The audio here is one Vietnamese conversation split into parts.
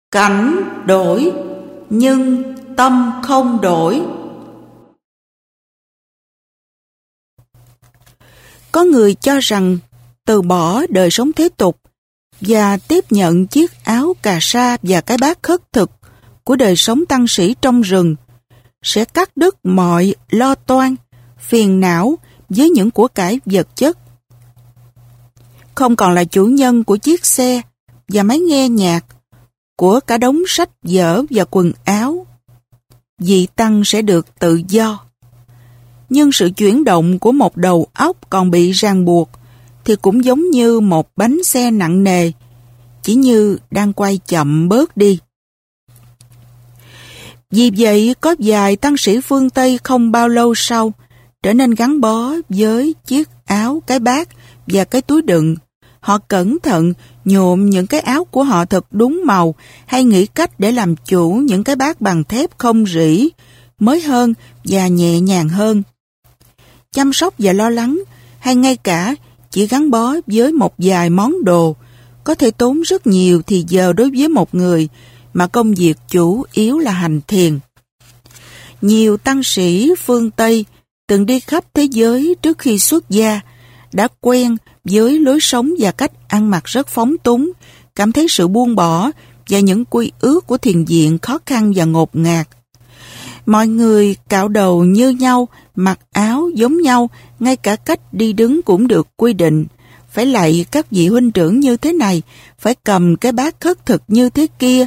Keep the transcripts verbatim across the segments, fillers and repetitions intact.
Cảnh đổi, nhưng tâm không đổi. Có người cho rằng từ bỏ đời sống thế tục và tiếp nhận chiếc áo cà sa và cái bát khất thực của đời sống tăng sĩ trong rừng sẽ cắt đứt mọi lo toan, phiền não với những của cải vật chất. Không còn là chủ nhân của chiếc xe và máy nghe nhạc, của cả đống sách vở và quần áo. Vị tăng sẽ được tự do. Nhưng sự chuyển động của một đầu óc còn bị ràng buộc thì cũng giống như một bánh xe nặng nề, chỉ như đang quay chậm bớt đi. Vì vậy, có vài tăng sĩ phương Tây không bao lâu sau trở nên gắn bó với chiếc áo, cái bát và cái túi đựng. Họ cẩn thận nhuộm những cái áo của họ thật đúng màu hay nghĩ cách để làm chủ những cái bát bằng thép không rỉ, mới hơn và nhẹ nhàng hơn. Chăm sóc và lo lắng hay ngay cả chỉ gắn bó với một vài món đồ có thể tốn rất nhiều thì giờ đối với một người mà công việc chủ yếu là hành thiền. Nhiều tăng sĩ phương Tây từng đi khắp thế giới trước khi xuất gia đã quen với lối sống và cách ăn mặc rất phóng túng, cảm thấy sự buông bỏ và những quy ước của thiền viện khó khăn và ngột ngạt. Mọi người cạo đầu như nhau, mặc áo giống nhau, ngay cả cách đi đứng cũng được quy định. Phải lạy các vị huynh trưởng như thế này, phải cầm cái bát khất thực như thế kia.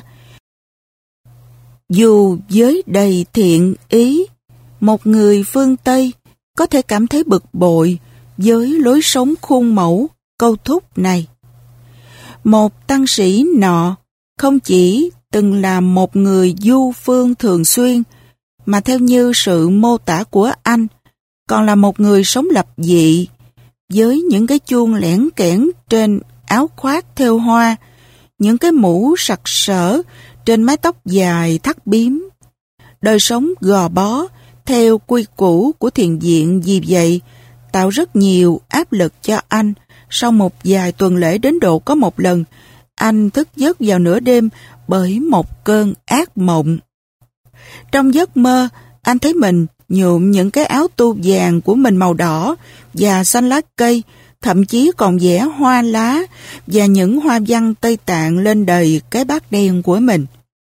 Dù với đầy thiện ý, một người phương Tây có thể cảm thấy bực bội với lối sống khuôn mẫu, câu thúc này. Một tăng sĩ nọ không chỉ từng là một người du phương thường xuyên, mà theo như sự mô tả của anh, còn là một người sống lập dị, với những cái chuông lẻn kẽn trên áo khoác thêu hoa, những cái mũ sặc sỡ trên mái tóc dài thắt bím. Đời sống gò bó theo quy củ của thiền viện vì vậy tạo rất nhiều áp lực cho anh. Sau một vài tuần lễ đến độ có một lần, anh thức giấc vào nửa đêm bởi một cơn ác mộng. Trong giấc mơ, anh thấy mình nhuộm những cái áo tu vàng của mình màu đỏ và xanh lá cây, thậm chí còn vẽ hoa lá và những hoa văn Tây Tạng lên đầy cái bát đen của mình.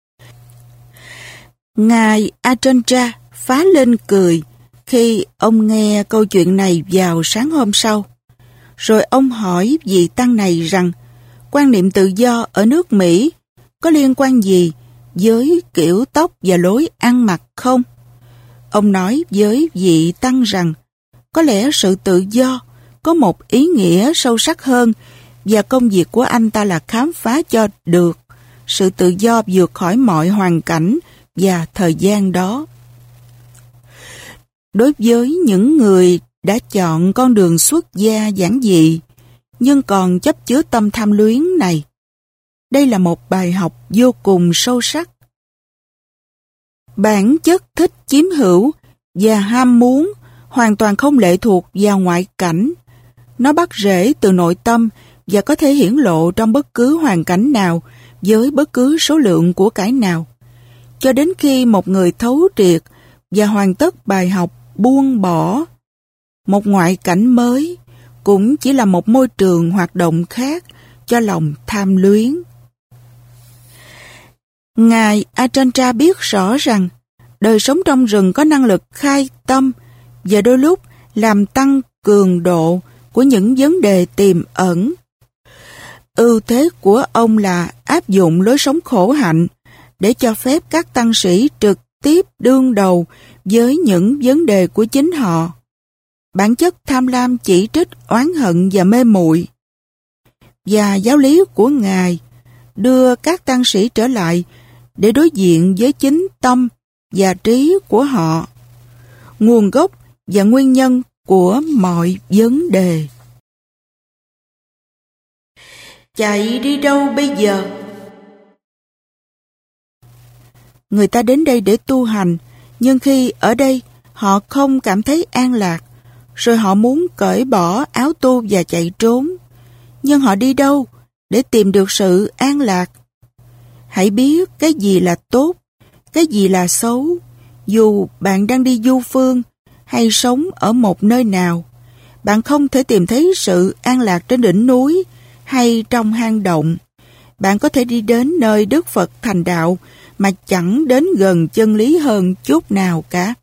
Ngài Ajahn phá lên cười khi ông nghe câu chuyện này vào sáng hôm sau. Rồi ông hỏi vị tăng này rằng quan niệm tự do ở nước Mỹ có liên quan gì với kiểu tóc và lối ăn mặc không? Ông nói với vị tăng rằng có lẽ sự tự do có một ý nghĩa sâu sắc hơn và công việc của anh ta là khám phá cho được sự tự do vượt khỏi mọi hoàn cảnh và thời gian đó. Đối với những người đã chọn con đường xuất gia giản dị nhưng còn chấp chứa tâm tham luyến này, đây là một bài học vô cùng sâu sắc. Bản chất thích chiếm hữu và ham muốn hoàn toàn không lệ thuộc vào ngoại cảnh. Nó bắt rễ từ nội tâm và có thể hiển lộ trong bất cứ hoàn cảnh nào với bất cứ số lượng của cải nào. Cho đến khi một người thấu triệt và hoàn tất bài học buông bỏ, một ngoại cảnh mới cũng chỉ là một môi trường hoạt động khác cho lòng tham luyến. Ngài Ajahn biết rõ rằng đời sống trong rừng có năng lực khai tâm và đôi lúc làm tăng cường độ của những vấn đề tiềm ẩn. Ưu thế của ông là áp dụng lối sống khổ hạnh để cho phép các tăng sĩ trực tiếp đương đầu với những vấn đề của chính họ. Bản chất tham lam, chỉ trích, oán hận và mê muội. Và giáo lý của Ngài đưa các tăng sĩ trở lại để đối diện với chính tâm và trí của họ, nguồn gốc và nguyên nhân của mọi vấn đề. Chạy đi đâu bây giờ? Người ta đến đây để tu hành, nhưng khi ở đây họ không cảm thấy an lạc, rồi họ muốn cởi bỏ áo tu và chạy trốn. Nhưng họ đi đâu để tìm được sự an lạc? Hãy biết cái gì là tốt, cái gì là xấu, dù bạn đang đi du phương hay sống ở một nơi nào. Bạn không thể tìm thấy sự an lạc trên đỉnh núi hay trong hang động. Bạn có thể đi đến nơi Đức Phật thành đạo mà chẳng đến gần chân lý hơn chút nào cả.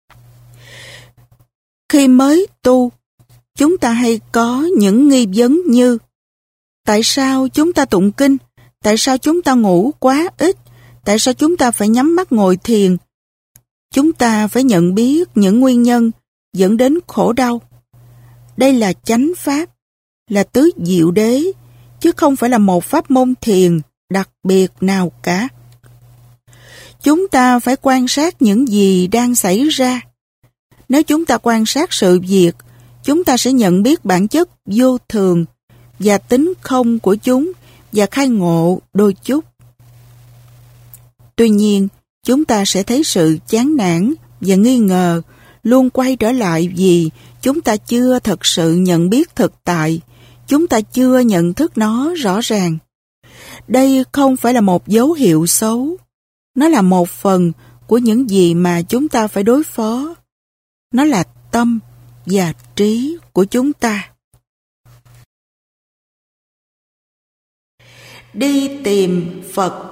Khi mới tu, chúng ta hay có những nghi vấn như: tại sao chúng ta tụng kinh? Tại sao chúng ta ngủ quá ít? Tại sao chúng ta phải nhắm mắt ngồi thiền? Chúng ta phải nhận biết những nguyên nhân dẫn đến khổ đau. Đây là chánh pháp, là tứ diệu đế, chứ không phải là một pháp môn thiền đặc biệt nào cả. Chúng ta phải quan sát những gì đang xảy ra. Nếu chúng ta quan sát sự việc, chúng ta sẽ nhận biết bản chất vô thường và tính không của chúng và khai ngộ đôi chút. Tuy nhiên, chúng ta sẽ thấy sự chán nản và nghi ngờ luôn quay trở lại vì chúng ta chưa thật sự nhận biết thực tại, chúng ta chưa nhận thức nó rõ ràng. Đây không phải là một dấu hiệu xấu, nó là một phần của những gì mà chúng ta phải đối phó. Nó là tâm và trí của chúng ta. Đi tìm Phật.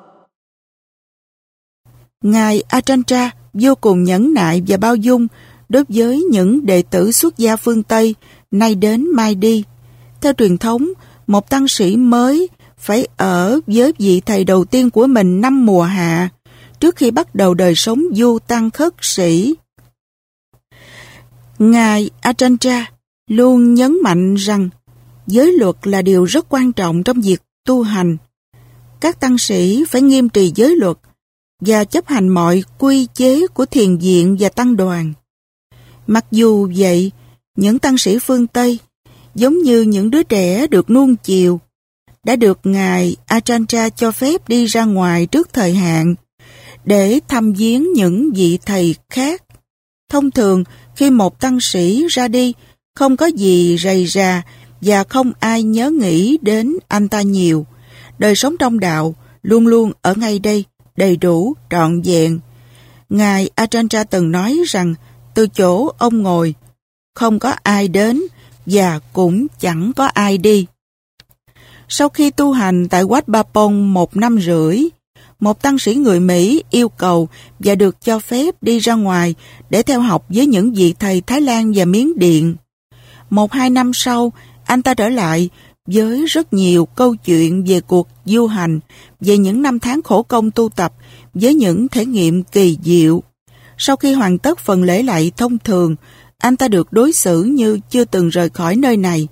Ngài Ajahn vô cùng nhẫn nại và bao dung đối với những đệ tử xuất gia phương Tây nay đến mai đi. Theo truyền thống, một tăng sĩ mới phải ở với vị thầy đầu tiên của mình năm mùa hạ trước khi bắt đầu đời sống du tăng khất sĩ. Ngài Ajahn luôn nhấn mạnh rằng giới luật là điều rất quan trọng trong việc tu hành. Các tăng sĩ phải nghiêm trì giới luật và chấp hành mọi quy chế của thiền viện và tăng đoàn. Mặc dù vậy, những tăng sĩ phương Tây, giống như những đứa trẻ được nuông chiều, đã được Ngài Ajahn cho phép đi ra ngoài trước thời hạn để thăm viếng những vị thầy khác. Thông thường, khi một tăng sĩ ra đi, không có gì rầy rà và không ai nhớ nghĩ đến anh ta nhiều. Đời sống trong đạo luôn luôn ở ngay đây, đầy đủ, trọn vẹn. Ngài Ajahn từng nói rằng từ chỗ ông ngồi, không có ai đến và cũng chẳng có ai đi. Sau khi tu hành tại Wat Ba Pong một năm rưỡi, một tăng sĩ người Mỹ yêu cầu và được cho phép đi ra ngoài để theo học với những vị thầy Thái Lan và Miến Điện. Một hai năm sau, anh ta trở lại với rất nhiều câu chuyện về cuộc du hành, về những năm tháng khổ công tu tập với những thể nghiệm kỳ diệu. Sau khi hoàn tất phần lễ lạy thông thường, anh ta được đối xử như chưa từng rời khỏi nơi này.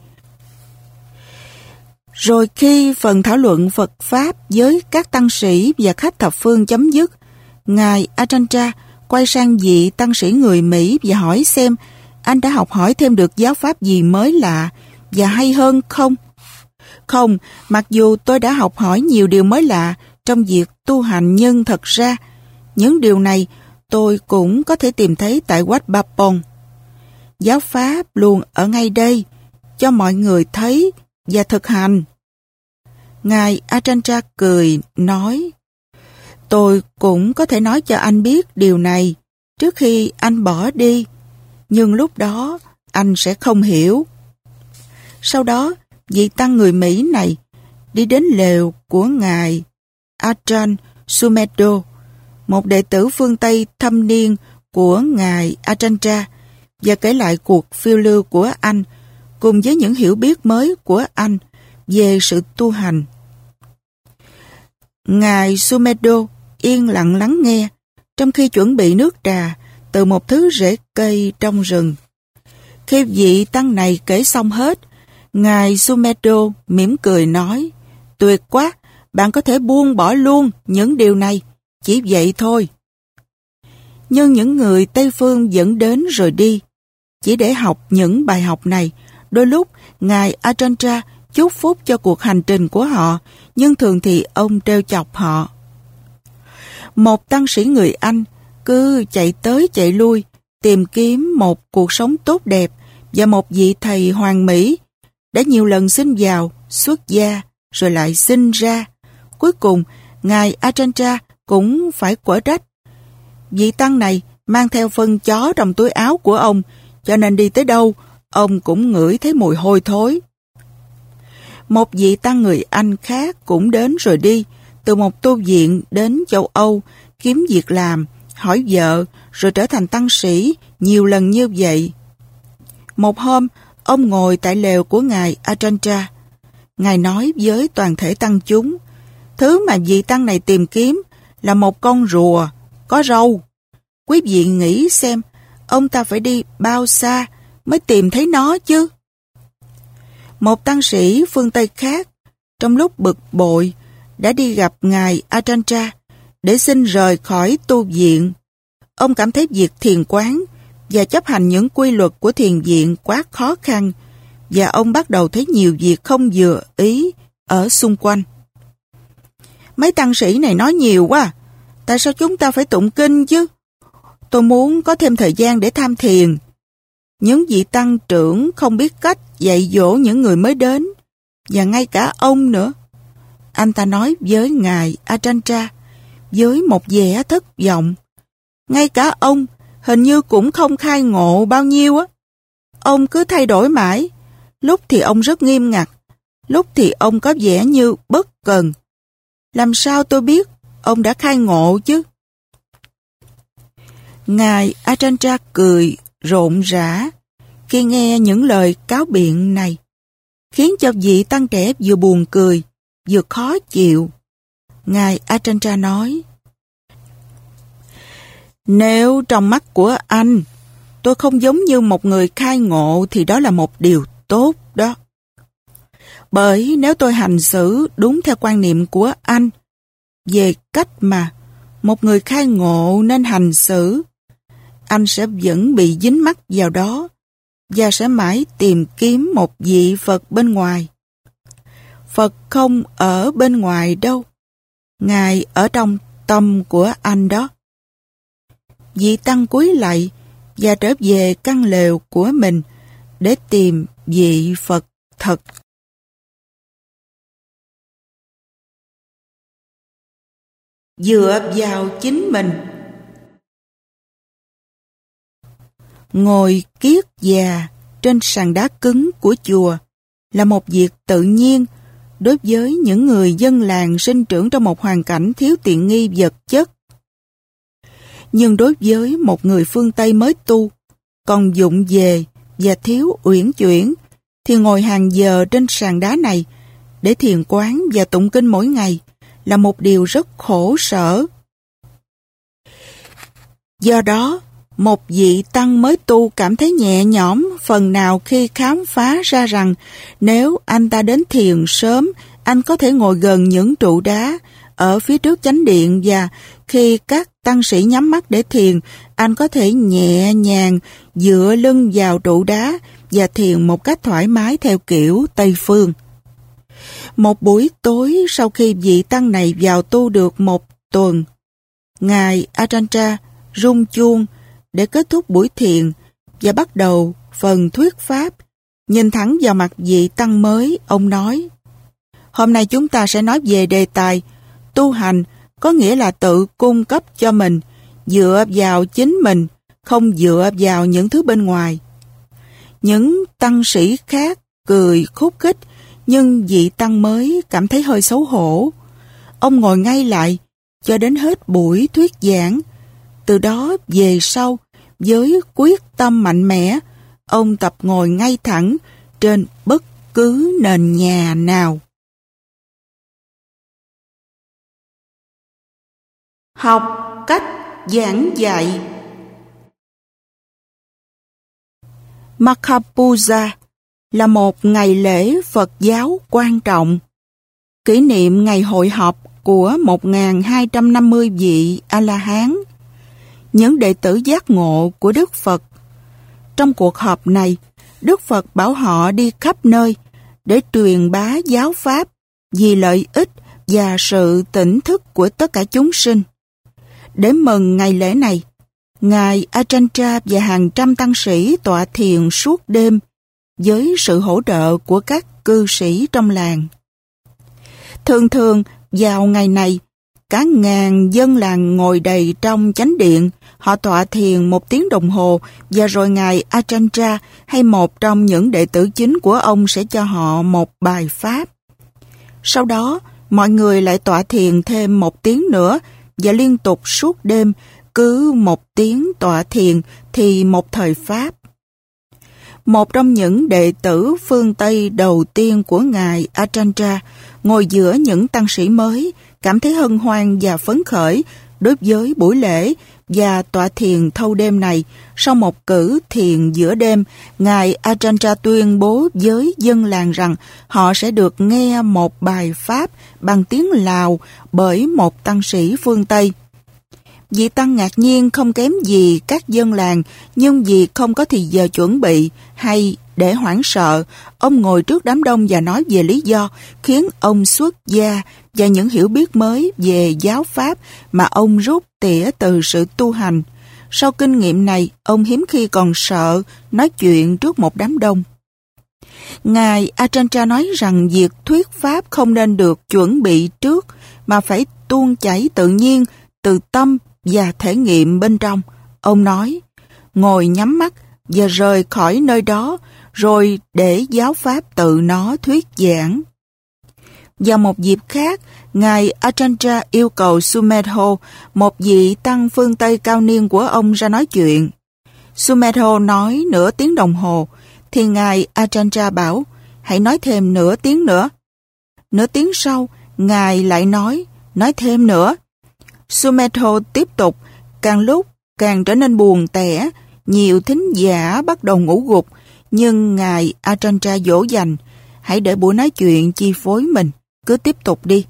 Rồi khi phần thảo luận Phật Pháp với các tăng sĩ và khách thập phương chấm dứt, Ngài Ajahn quay sang vị tăng sĩ người Mỹ và hỏi xem anh đã học hỏi thêm được giáo pháp gì mới lạ và hay hơn không? Không, mặc dù tôi đã học hỏi nhiều điều mới lạ trong việc tu hành, nhưng thật ra những điều này tôi cũng có thể tìm thấy tại Wat Ba Pong. Giáo pháp luôn ở ngay đây, cho mọi người thấy và thực hành. Ngài Ajahn cười, nói, tôi cũng có thể nói cho anh biết điều này trước khi anh bỏ đi, nhưng lúc đó anh sẽ không hiểu. Sau đó, vị tăng người Mỹ này đi đến lều của Ngài Ajahn Sumedho, một đệ tử phương Tây thâm niên của Ngài Ajahn, và kể lại cuộc phiêu lưu của anh cùng với những hiểu biết mới của anh về sự tu hành. Ngài Sumedho yên lặng lắng nghe trong khi chuẩn bị nước trà từ một thứ rễ cây trong rừng. Khi vị tăng này kể xong hết, Ngài Sumedho mỉm cười nói, tuyệt quá, bạn có thể buông bỏ luôn những điều này, chỉ vậy thôi. Nhưng những người Tây Phương vẫn đến rồi đi, chỉ để học những bài học này. Đôi lúc, Ngài Ajahn chúc phúc cho cuộc hành trình của họ, nhưng thường thì ông trêu chọc họ. Một tăng sĩ người Anh cứ chạy tới chạy lui, tìm kiếm một cuộc sống tốt đẹp và một vị thầy hoàn mỹ, đã nhiều lần xin vào, xuất gia, rồi lại sinh ra. Cuối cùng, Ngài Ajahn cũng phải quở trách. Vị tăng này mang theo phân chó trong túi áo của ông, cho nên đi tới đâu, ông cũng ngửi thấy mùi hôi thối. Một vị tăng người Anh khác cũng đến rồi đi, từ một tu viện đến châu Âu, kiếm việc làm, hỏi vợ, rồi trở thành tăng sĩ, nhiều lần như vậy. Một hôm, ông ngồi tại lều của Ngài Ajahn. Ngài nói với toàn thể tăng chúng, thứ mà vị tăng này tìm kiếm là một con rùa có râu. Quý vị nghĩ xem, ông ta phải đi bao xa mới tìm thấy nó chứ? Một tăng sĩ phương Tây khác, trong lúc bực bội, đã đi gặp Ngài Ajahn để xin rời khỏi tu viện. Ông cảm thấy việc thiền quán và chấp hành những quy luật của thiền viện quá khó khăn, và ông bắt đầu thấy nhiều việc không vừa ý ở xung quanh. Mấy tăng sĩ này nói nhiều quá, tại sao chúng ta phải tụng kinh chứ? Tôi muốn có thêm thời gian để tham thiền. Những vị tăng trưởng không biết cách dạy dỗ những người mới đến, và ngay cả ông nữa. Anh ta nói với Ngài Ajahn với một vẻ thất vọng. Ngay cả ông hình như cũng không khai ngộ bao nhiêu á. Ông cứ thay đổi mãi. Lúc thì ông rất nghiêm ngặt, lúc thì ông có vẻ như bất cần. Làm sao tôi biết ông đã khai ngộ chứ? Ngài Ajahn cười rộn rã khi nghe những lời cáo biện này, khiến cho vị tăng trẻ vừa buồn cười, vừa khó chịu. Ngài Ajahn nói, nếu trong mắt của anh, tôi không giống như một người khai ngộ thì đó là một điều tốt đó. Bởi nếu tôi hành xử đúng theo quan niệm của anh về cách mà một người khai ngộ nên hành xử, anh sẽ vẫn bị dính mắc vào đó và sẽ mãi tìm kiếm một vị Phật bên ngoài. Phật không ở bên ngoài đâu. Ngài ở trong tâm của anh đó. Vị tăng cúi lạy và trở về căn lều của mình để tìm vị Phật thật. Dựa vào chính mình. Ngồi kiết già trên sàn đá cứng của chùa là một việc tự nhiên đối với những người dân làng sinh trưởng trong một hoàn cảnh thiếu tiện nghi vật chất. Nhưng đối với một người phương Tây mới tu, còn vụng về và thiếu uyển chuyển, thì ngồi hàng giờ trên sàn đá này để thiền quán và tụng kinh mỗi ngày là một điều rất khổ sở. Do đó, một vị tăng mới tu cảm thấy nhẹ nhõm phần nào khi khám phá ra rằng nếu anh ta đến thiền sớm, anh có thể ngồi gần những trụ đá ở phía trước chánh điện, và khi các tăng sĩ nhắm mắt để thiền, anh có thể nhẹ nhàng dựa lưng vào trụ đá và thiền một cách thoải mái theo kiểu Tây Phương. Một buổi tối sau khi vị tăng này vào tu được một tuần, Ngài Ajahn rung chuông để kết thúc buổi thiền và bắt đầu phần thuyết pháp. Nhìn thẳng vào mặt vị tăng mới, ông nói, hôm nay chúng ta sẽ nói về đề tài tu hành, có nghĩa là tự cung cấp cho mình, dựa vào chính mình, không dựa vào những thứ bên ngoài. Những tăng sĩ khác cười khúc khích, nhưng vị tăng mới cảm thấy hơi xấu hổ. Ông ngồi ngay lại cho đến hết buổi thuyết giảng. Từ đó về sau, với quyết tâm mạnh mẽ, ông tập ngồi ngay thẳng trên bất cứ nền nhà nào. Học cách giảng dạy. Makhapuja là một ngày lễ Phật giáo quan trọng, kỷ niệm ngày hội họp của một nghìn hai trăm năm mươi vị A-la-hán, những đệ tử giác ngộ của Đức Phật. Trong cuộc họp này, Đức Phật bảo họ đi khắp nơi để truyền bá giáo pháp vì lợi ích và sự tỉnh thức của tất cả chúng sinh. Để mừng ngày lễ này, Ngài Ajahn và hàng trăm tăng sĩ tọa thiền suốt đêm với sự hỗ trợ của các cư sĩ trong làng. Thường thường vào ngày này, cả ngàn dân làng ngồi đầy trong chánh điện. Họ tọa thiền một tiếng đồng hồ và rồi Ngài Ajahn hay một trong những đệ tử chính của ông sẽ cho họ một bài pháp. Sau đó, mọi người lại tọa thiền thêm một tiếng nữa và liên tục suốt đêm, cứ một tiếng tọa thiền thì một thời pháp. Một trong những đệ tử phương Tây đầu tiên của Ngài Ajahn ngồi giữa những tăng sĩ mới, cảm thấy hân hoan và phấn khởi đối với buổi lễ và tọa thiền thâu đêm này. Sau một cử thiền giữa đêm, Ngài Ajahn tuyên bố với dân làng rằng họ sẽ được nghe một bài pháp bằng tiếng Lào bởi một tăng sĩ phương Tây. Vị tăng ngạc nhiên không kém gì các dân làng, nhưng vì không có thì giờ chuẩn bị hay để hoảng sợ, ông ngồi trước đám đông và nói về lý do khiến ông xuất gia và những hiểu biết mới về giáo pháp mà ông rút tỉa từ sự tu hành. Sau kinh nghiệm này, ông hiếm khi còn sợ nói chuyện trước một đám đông. Ngài Ajahn nói rằng việc thuyết pháp không nên được chuẩn bị trước, mà phải tuôn chảy tự nhiên từ tâm và thể nghiệm bên trong. Ông nói, ngồi nhắm mắt và rời khỏi nơi đó, rồi để giáo pháp tự nó thuyết giảng. Vào một dịp khác, Ngài Ajahn yêu cầu Sumedho, một vị tăng phương Tây cao niên của ông, ra nói chuyện. Sumedho nói nửa tiếng đồng hồ, thì Ngài Ajahn bảo, hãy nói thêm nửa tiếng nữa. Nửa tiếng sau, Ngài lại nói, nói thêm nữa. Sumedho tiếp tục, càng lúc càng trở nên buồn tẻ, nhiều thính giả bắt đầu ngủ gục, nhưng Ngài Ajahn dỗ dành, hãy để buổi nói chuyện chi phối mình, cứ tiếp tục đi.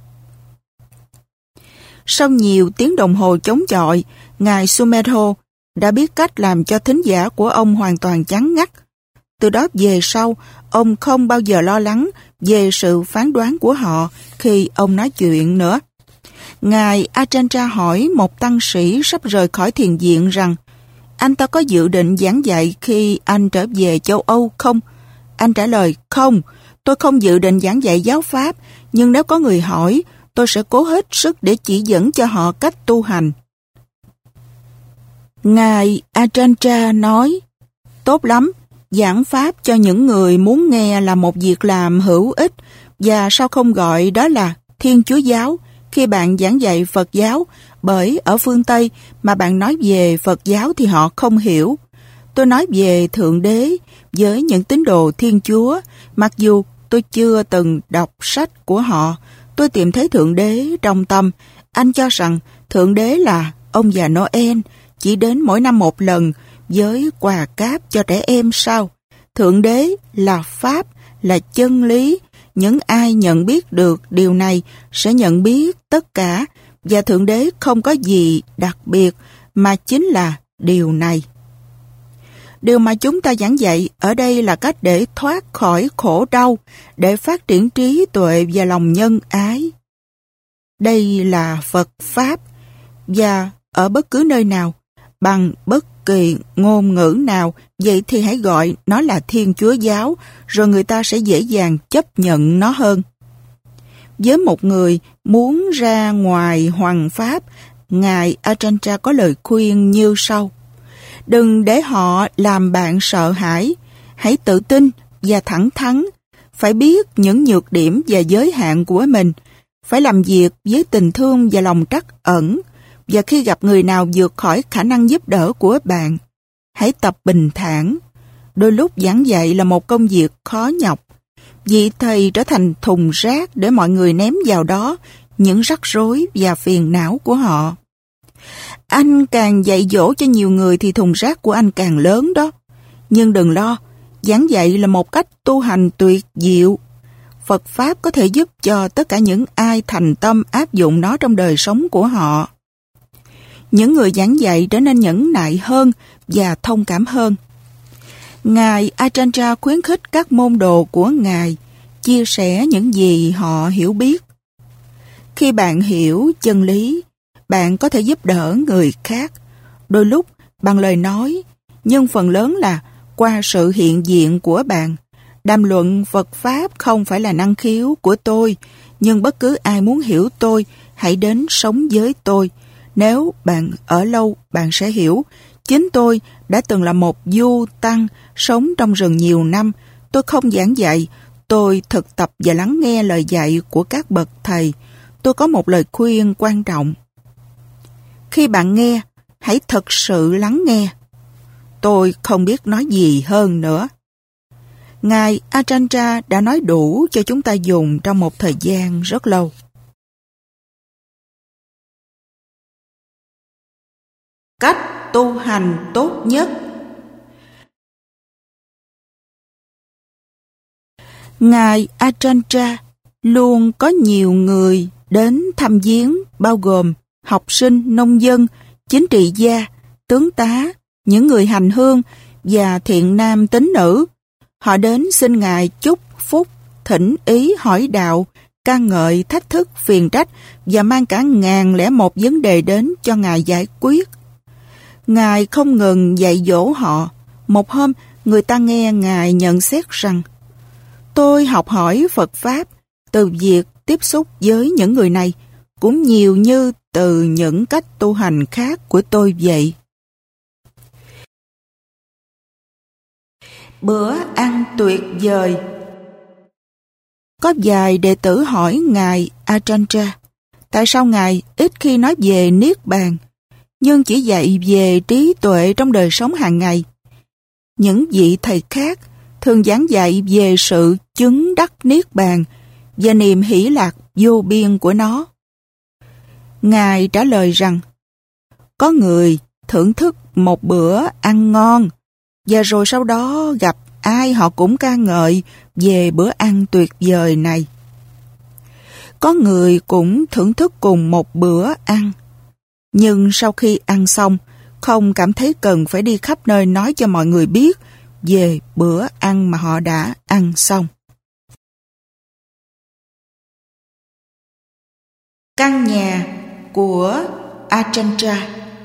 Sau nhiều tiếng đồng hồ chống chọi, Ngài Sumedho đã biết cách làm cho thính giả của ông hoàn toàn chán ngắt. Từ đó về sau, ông không bao giờ lo lắng về sự phán đoán của họ khi ông nói chuyện nữa. Ngài Ajahn hỏi một tăng sĩ sắp rời khỏi thiền viện rằng, anh ta có dự định giảng dạy khi anh trở về châu Âu không? Anh trả lời, không, tôi không dự định giảng dạy giáo pháp, nhưng nếu có người hỏi, tôi sẽ cố hết sức để chỉ dẫn cho họ cách tu hành. Ngài Ajahn nói, tốt lắm, giảng pháp cho những người muốn nghe là một việc làm hữu ích, và sao không gọi đó là Thiên Chúa giáo khi bạn giảng dạy Phật giáo, bởi ở phương Tây mà bạn nói về Phật giáo thì họ không hiểu. Tôi nói về Thượng Đế với những tín đồ Thiên Chúa, mặc dù tôi chưa từng đọc sách của họ. Tôi tìm thấy Thượng Đế trong tâm. Anh cho rằng Thượng Đế là ông già Noel, chỉ đến mỗi năm một lần với quà cáp cho trẻ em sao? Thượng Đế là Pháp, là chân lý. Những ai nhận biết được điều này sẽ nhận biết tất cả, và Thượng Đế không có gì đặc biệt mà chính là điều này. Điều mà chúng ta giảng dạy ở đây là cách để thoát khỏi khổ đau, để phát triển trí tuệ và lòng nhân ái. Đây là Phật Pháp, và ở bất cứ nơi nào, bằng bất kỳ ngôn ngữ nào, vậy thì hãy gọi nó là Thiên Chúa giáo, rồi người ta sẽ dễ dàng chấp nhận nó hơn. Với một người muốn ra ngoài hoằng pháp, Ngài Ajahn có lời khuyên như sau. Đừng để họ làm bạn sợ hãi, hãy tự tin và thẳng thắn, phải biết những nhược điểm và giới hạn của mình, phải làm việc với tình thương và lòng trắc ẩn, và khi gặp người nào vượt khỏi khả năng giúp đỡ của bạn, hãy tập bình thản. Đôi lúc giảng dạy là một công việc khó nhọc, vị thầy trở thành thùng rác để mọi người ném vào đó những rắc rối và phiền não của họ. Anh càng dạy dỗ cho nhiều người thì thùng rác của anh càng lớn đó. Nhưng đừng lo, giảng dạy là một cách tu hành tuyệt diệu. Phật Pháp có thể giúp cho tất cả những ai thành tâm áp dụng nó trong đời sống của họ. Những người giảng dạy trở nên nhẫn nại hơn và thông cảm hơn. Ngài Ajahn khuyến khích các môn đồ của Ngài chia sẻ những gì họ hiểu biết. Khi bạn hiểu chân lý, bạn có thể giúp đỡ người khác, đôi lúc bằng lời nói, nhưng phần lớn là qua sự hiện diện của bạn. Đàm luận Phật Pháp không phải là năng khiếu của tôi, Nhưng bất cứ ai muốn hiểu tôi, hãy đến sống với tôi. Nếu bạn ở lâu, bạn sẽ hiểu. Chính tôi đã từng là một du tăng, sống trong rừng nhiều năm. Tôi không giảng dạy, tôi thực tập và lắng nghe lời dạy của các bậc thầy. Tôi có một lời khuyên quan trọng. Khi bạn nghe, hãy thật sự lắng nghe. Tôi không biết nói gì hơn nữa. Ngài Ajahn đã nói đủ cho chúng ta dùng trong một thời gian rất lâu. Cách tu hành tốt nhất. Ngài Ajahn luôn có nhiều người đến thăm viếng, bao gồm học sinh, nông dân, chính trị gia, tướng tá, những người hành hương và thiện nam tín nữ. Họ đến xin Ngài chúc phúc, thỉnh ý, hỏi đạo, ca ngợi, thách thức, phiền trách và mang cả ngàn lẻ một vấn đề đến cho Ngài giải quyết. Ngài không ngừng dạy dỗ họ. Một hôm, người ta nghe Ngài nhận xét rằng: tôi học hỏi Phật Pháp từ việc tiếp xúc với những người này, cũng nhiều như từ những cách tu hành khác của tôi vậy. Bữa ăn tuyệt vời. Có vài đệ tử hỏi Ngài Ajahn, tại sao Ngài ít khi nói về Niết Bàn, nhưng chỉ dạy về trí tuệ trong đời sống hàng ngày. Những vị thầy khác thường giảng dạy về sự chứng đắc Niết Bàn và niềm hỷ lạc vô biên của nó. Ngài trả lời rằng, có người thưởng thức một bữa ăn ngon, và rồi sau đó gặp ai họ cũng ca ngợi về bữa ăn tuyệt vời này. Có người cũng thưởng thức cùng một bữa ăn, nhưng sau khi ăn xong, không cảm thấy cần phải đi khắp nơi nói cho mọi người biết về bữa ăn mà họ đã ăn xong. Căn nhà của Ajahn.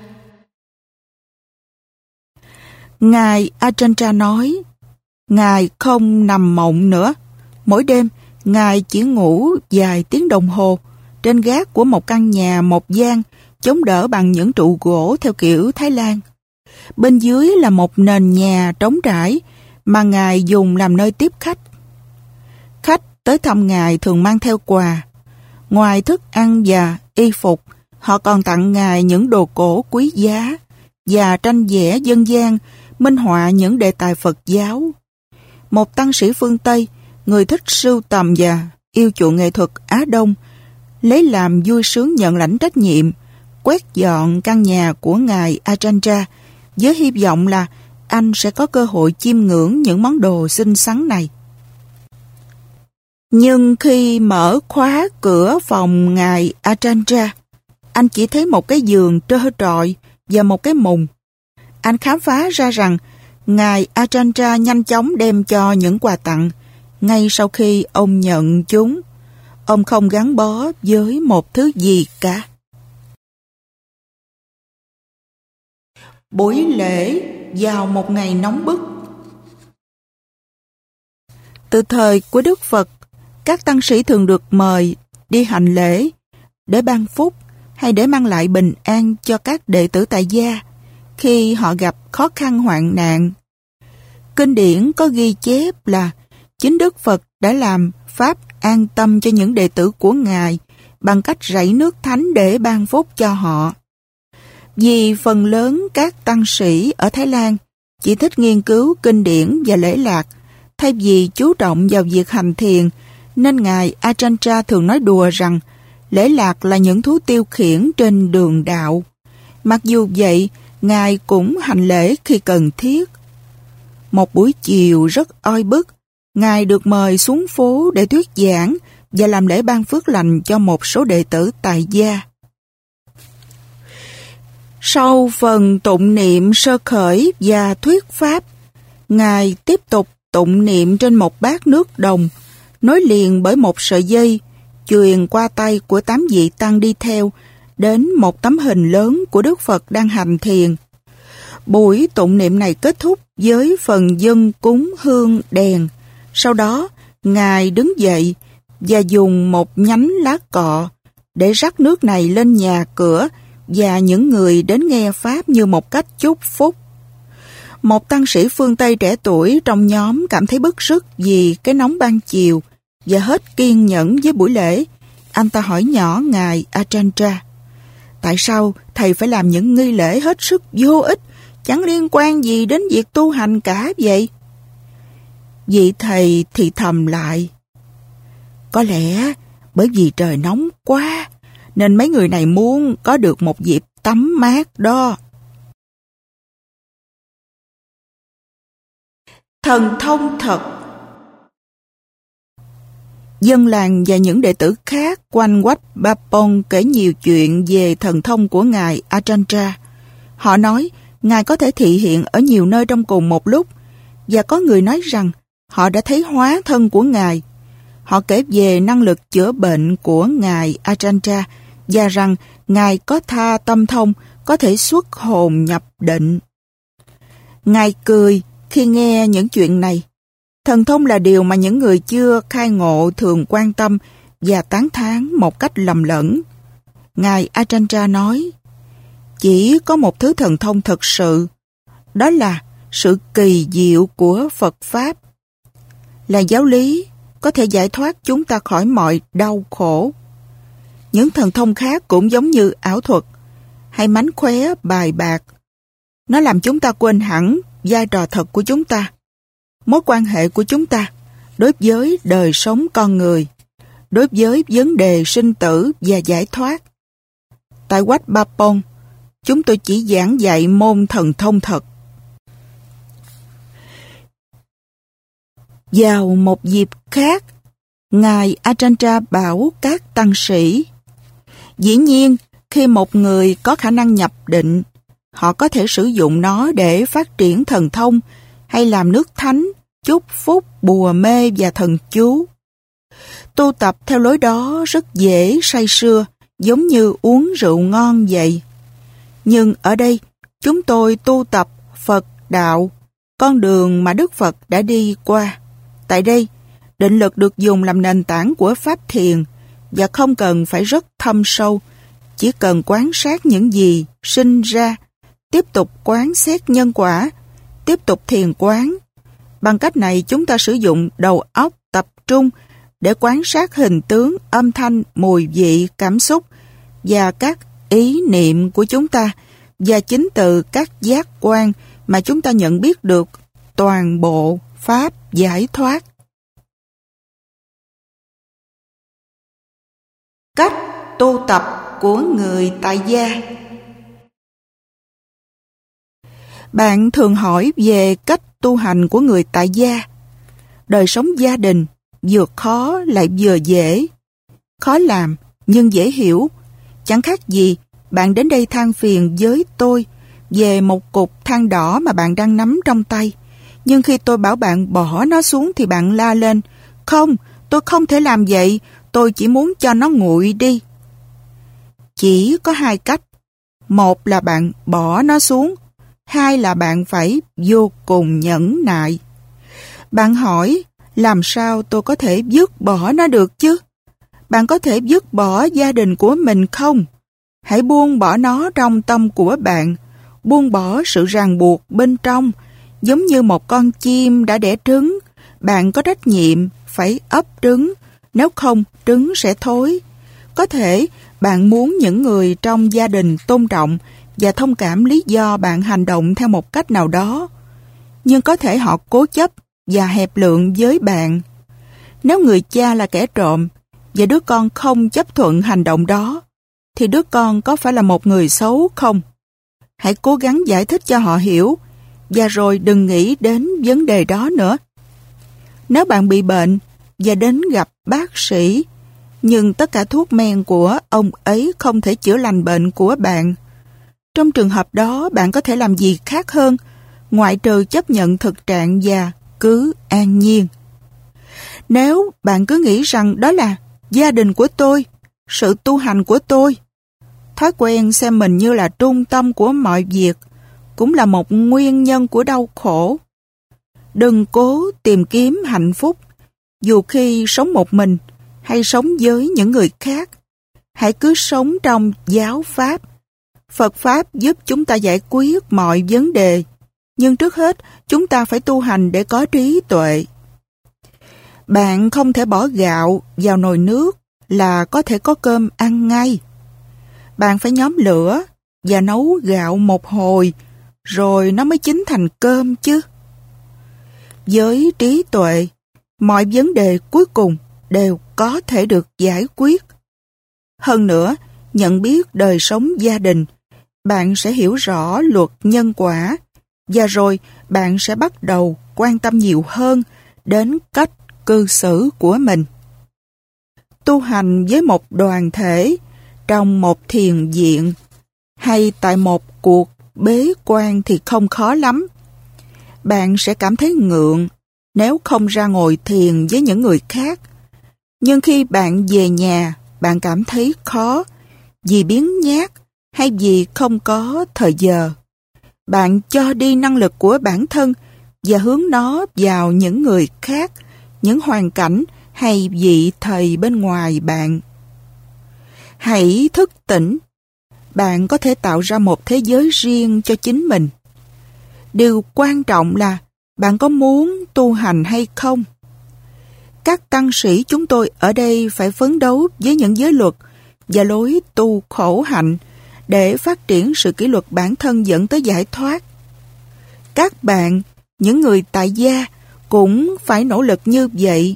Ngài Ajahn nói, Ngài không nằm mộng nữa. Mỗi đêm, Ngài chỉ ngủ vài tiếng đồng hồ trên gác của một căn nhà một gian, chống đỡ bằng những trụ gỗ theo kiểu Thái Lan. Bên dưới là một nền nhà trống trải mà Ngài dùng làm nơi tiếp khách. Khách tới thăm Ngài thường mang theo quà. Ngoài thức ăn và y phục, họ còn tặng Ngài những đồ cổ quý giá và tranh vẽ dân gian minh họa những đề tài Phật giáo. Một tăng sĩ phương Tây, người thích sưu tầm và yêu chuộng nghệ thuật Á Đông, lấy làm vui sướng nhận lãnh trách nhiệm quét dọn căn nhà của Ngài Ajahn với hy vọng là anh sẽ có cơ hội chiêm ngưỡng những món đồ xinh xắn này. Nhưng khi mở khóa cửa phòng Ngài Ajahn, anh chỉ thấy một cái giường trơ trọi và một cái mùng. Anh khám phá ra rằng Ngài Ajahn nhanh chóng đem cho những quà tặng ngay sau khi ông nhận chúng. Ông không gắn bó với một thứ gì cả. Buổi lễ vào một ngày nóng bức. Từ thời của Đức Phật, các tăng sĩ thường được mời đi hành lễ để ban phúc hay để mang lại bình an cho các đệ tử tại gia khi họ gặp khó khăn hoạn nạn. Kinh điển có ghi chép là chính Đức Phật đã làm pháp an tâm cho những đệ tử của Ngài bằng cách rảy nước thánh để ban phúc cho họ. Vì phần lớn các tăng sĩ ở Thái Lan chỉ thích nghiên cứu kinh điển và lễ lạc thay vì chú trọng vào việc hành thiền, nên Ngài Ajahn thường nói đùa rằng lễ lạc là những thú tiêu khiển trên đường đạo. Mặc dù vậy, Ngài cũng hành lễ khi cần thiết. Một buổi chiều rất oi bức, Ngài được mời xuống phố để thuyết giảng và làm lễ ban phước lành cho một số đệ tử tại gia. Sau phần tụng niệm sơ khởi và thuyết pháp, Ngài tiếp tục tụng niệm trên một bát nước đồng, nối liền bởi một sợi dây, chuyền qua tay của tám vị tăng đi theo, đến một tấm hình lớn của Đức Phật đang hành thiền. Buổi tụng niệm này kết thúc với phần dâng cúng hương đèn. Sau đó, Ngài đứng dậy, và dùng một nhánh lá cọ để rắc nước này lên nhà cửa và những người đến nghe Pháp như một cách chúc phúc. Một tăng sĩ phương Tây trẻ tuổi trong nhóm cảm thấy bức rứt vì cái nóng ban chiều và hết kiên nhẫn với buổi lễ. Anh ta hỏi nhỏ ngài Ajahn: tại sao thầy phải làm những nghi lễ hết sức vô ích, chẳng liên quan gì đến việc tu hành cả vậy? Vị thầy thì thầm lại: có lẽ bởi vì trời nóng quá, nên mấy người này muốn có được một dịp tắm mát đó. Thần thông thật. Dân làng và những đệ tử khác quanh Wat Pah Bong kể nhiều chuyện về thần thông của ngài Ajahn. Họ nói ngài có thể thị hiện ở nhiều nơi trong cùng một lúc, và có người nói rằng họ đã thấy hóa thân của ngài. Họ kể về năng lực chữa bệnh của ngài Ajahn và rằng ngài có tha tâm thông, có thể xuất hồn nhập định. Ngài cười khi nghe những chuyện này. Thần thông là điều mà những người chưa khai ngộ thường quan tâm và tán thán một cách lầm lẫn. Ngài Ajahn nói, chỉ có một thứ thần thông thực sự, đó là sự kỳ diệu của Phật Pháp. Là giáo lý có thể giải thoát chúng ta khỏi mọi đau khổ. Những thần thông khác cũng giống như ảo thuật hay mánh khóe bài bạc. Nó làm chúng ta quên hẳn vai trò thật của chúng ta, mối quan hệ của chúng ta đối với đời sống con người, đối với vấn đề sinh tử và giải thoát. Tại Wat Pah Bong, chúng tôi chỉ giảng dạy môn thần thông thật. Vào một dịp khác, ngài Ajahn bảo các tăng sĩ, dĩ nhiên khi một người có khả năng nhập định, họ có thể sử dụng nó để phát triển thần thông hay làm nước thánh, chúc phúc, bùa mê và thần chú. Tu tập theo lối đó rất dễ say sưa, giống như uống rượu ngon vậy. Nhưng ở đây, chúng tôi tu tập Phật đạo, con đường mà Đức Phật đã đi qua. Tại đây, định lực được dùng làm nền tảng của pháp thiền và không cần phải rất thâm sâu, chỉ cần quan sát những gì sinh ra, tiếp tục quán xét nhân quả, tiếp tục thiền quán. Bằng cách này chúng ta sử dụng đầu óc tập trung để quan sát hình tướng, âm thanh, mùi vị, cảm xúc và các ý niệm của chúng ta, và chính từ các giác quan mà chúng ta nhận biết được toàn bộ pháp giải thoát. Cách tu tập của người tại gia. Bạn thường hỏi về cách tu hành của người tại gia. Đời sống gia đình vừa khó lại vừa dễ. Khó làm nhưng dễ hiểu. Chẳng khác gì bạn đến đây than phiền với tôi về một cục than đỏ mà bạn đang nắm trong tay. Nhưng khi tôi bảo bạn bỏ nó xuống thì bạn la lên, không, tôi không thể làm vậy, tôi chỉ muốn cho nó nguội đi. Chỉ có hai cách. Một là bạn bỏ nó xuống, hai là bạn phải vô cùng nhẫn nại. Bạn hỏi, làm sao tôi có thể dứt bỏ nó được chứ? Bạn có thể dứt bỏ gia đình của mình không? Hãy buông bỏ nó trong tâm của bạn, buông bỏ sự ràng buộc bên trong. Giống như một con chim đã đẻ trứng, bạn có trách nhiệm phải ấp trứng, nếu không trứng sẽ thối. Có thể bạn muốn những người trong gia đình tôn trọng và thông cảm lý do bạn hành động theo một cách nào đó, nhưng có thể họ cố chấp và hẹp lượng với bạn. Nếu người cha là kẻ trộm và đứa con không chấp thuận hành động đó, thì đứa con có phải là một người xấu không? Hãy cố gắng giải thích cho họ hiểu, và rồi đừng nghĩ đến vấn đề đó nữa. Nếu bạn bị bệnh và đến gặp bác sĩ, nhưng tất cả thuốc men của ông ấy không thể chữa lành bệnh của bạn, trong trường hợp đó bạn có thể làm gì khác hơn ngoại trừ chấp nhận thực trạng và cứ an nhiên. Nếu bạn cứ nghĩ rằng đó là gia đình của tôi, sự tu hành của tôi, thói quen xem mình như là trung tâm của mọi việc cũng là một nguyên nhân của đau khổ. Đừng cố tìm kiếm hạnh phúc, dù khi sống một mình hay sống với những người khác. Hãy cứ sống trong giáo pháp. Phật Pháp giúp chúng ta giải quyết mọi vấn đề. Nhưng trước hết, chúng ta phải tu hành để có trí tuệ. Bạn không thể bỏ gạo vào nồi nước là có thể có cơm ăn ngay. Bạn phải nhóm lửa và nấu gạo một hồi, rồi nó mới chín thành cơm chứ. Với trí tuệ, mọi vấn đề cuối cùng đều có thể được giải quyết. Hơn nữa, nhận biết đời sống gia đình, bạn sẽ hiểu rõ luật nhân quả, và rồi bạn sẽ bắt đầu quan tâm nhiều hơn đến cách cư xử của mình. Tu hành với một đoàn thể, trong một thiền viện, hay tại một cuộc bế quan thì không khó lắm. Bạn sẽ cảm thấy ngượng nếu không ra ngồi thiền với những người khác. Nhưng khi bạn về nhà, bạn cảm thấy khó vì biếng nhác hay vì không có thời giờ. Bạn cho đi năng lực của bản thân và hướng nó vào những người khác, những hoàn cảnh hay vị thầy bên ngoài bạn. Hãy thức tỉnh. Bạn có thể tạo ra một thế giới riêng cho chính mình. Điều quan trọng là bạn có muốn tu hành hay không. Các tăng sĩ chúng tôi ở đây phải phấn đấu với những giới luật và lối tu khổ hạnh để phát triển sự kỷ luật bản thân dẫn tới giải thoát. Các bạn, những người tại gia, cũng phải nỗ lực như vậy.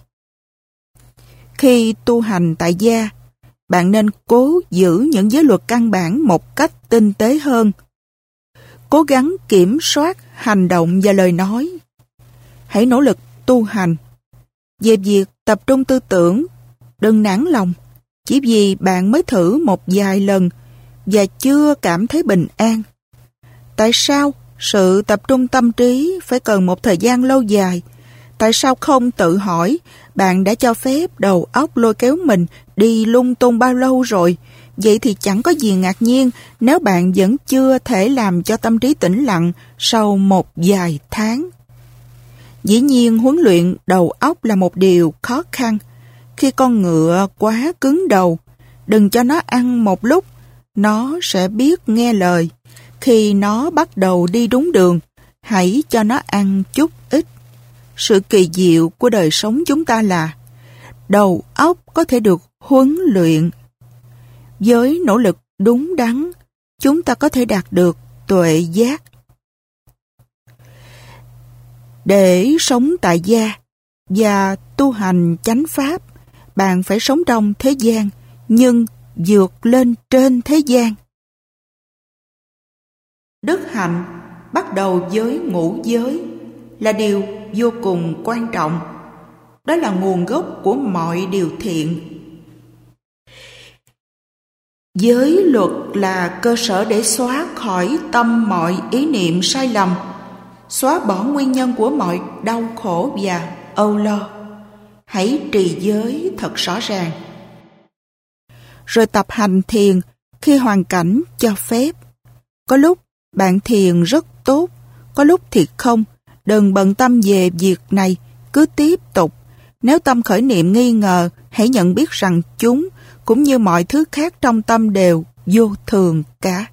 Khi tu hành tại gia, bạn nên cố giữ những giới luật căn bản một cách tinh tế hơn. Cố gắng kiểm soát hành động và lời nói. Hãy nỗ lực tu hành. Về việc tập trung tư tưởng, đừng nản lòng, chỉ vì bạn mới thử một vài lần và chưa cảm thấy bình an. Tại sao sự tập trung tâm trí phải cần một thời gian lâu dài? Tại sao không tự hỏi bạn đã cho phép đầu óc lôi kéo mình đi lung tung bao lâu rồi? Vậy thì chẳng có gì ngạc nhiên nếu bạn vẫn chưa thể làm cho tâm trí tĩnh lặng sau một vài tháng. Dĩ nhiên huấn luyện đầu óc là một điều khó khăn. Khi con ngựa quá cứng đầu, đừng cho nó ăn một lúc, nó sẽ biết nghe lời. Khi nó bắt đầu đi đúng đường, hãy cho nó ăn chút ít. Sự kỳ diệu của đời sống chúng ta là đầu óc có thể được huấn luyện. Với nỗ lực đúng đắn, chúng ta có thể đạt được tuệ giác. Để sống tại gia và tu hành chánh pháp, bạn phải sống trong thế gian, nhưng vượt lên trên thế gian. Đức hạnh bắt đầu với ngũ giới là điều vô cùng quan trọng. Đó là nguồn gốc của mọi điều thiện. Giới luật là cơ sở để xóa khỏi tâm mọi ý niệm sai lầm, xóa bỏ nguyên nhân của mọi đau khổ và âu lo. Hãy trì giới thật rõ ràng. Rồi tập hành thiền khi hoàn cảnh cho phép. Có lúc bạn thiền rất tốt, có lúc thì không. Đừng bận tâm về việc này, cứ tiếp tục. Nếu tâm khởi niệm nghi ngờ, hãy nhận biết rằng chúng, cũng như mọi thứ khác trong tâm đều vô thường cả.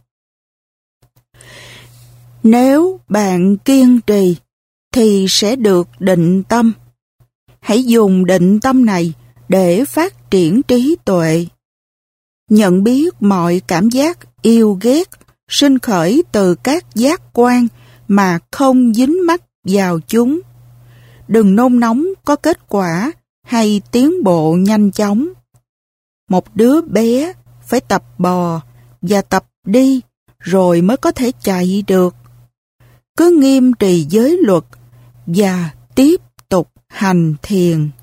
Nếu bạn kiên trì, thì sẽ được định tâm. Hãy dùng định tâm này để phát triển trí tuệ. Nhận biết mọi cảm giác yêu ghét sinh khởi từ các giác quan mà không dính mắc vào chúng. Đừng nôn nóng có kết quả hay tiến bộ nhanh chóng. Một đứa bé phải tập bò và tập đi rồi mới có thể chạy được. Cứ nghiêm trì giới luật và tiếp tục hành thiền.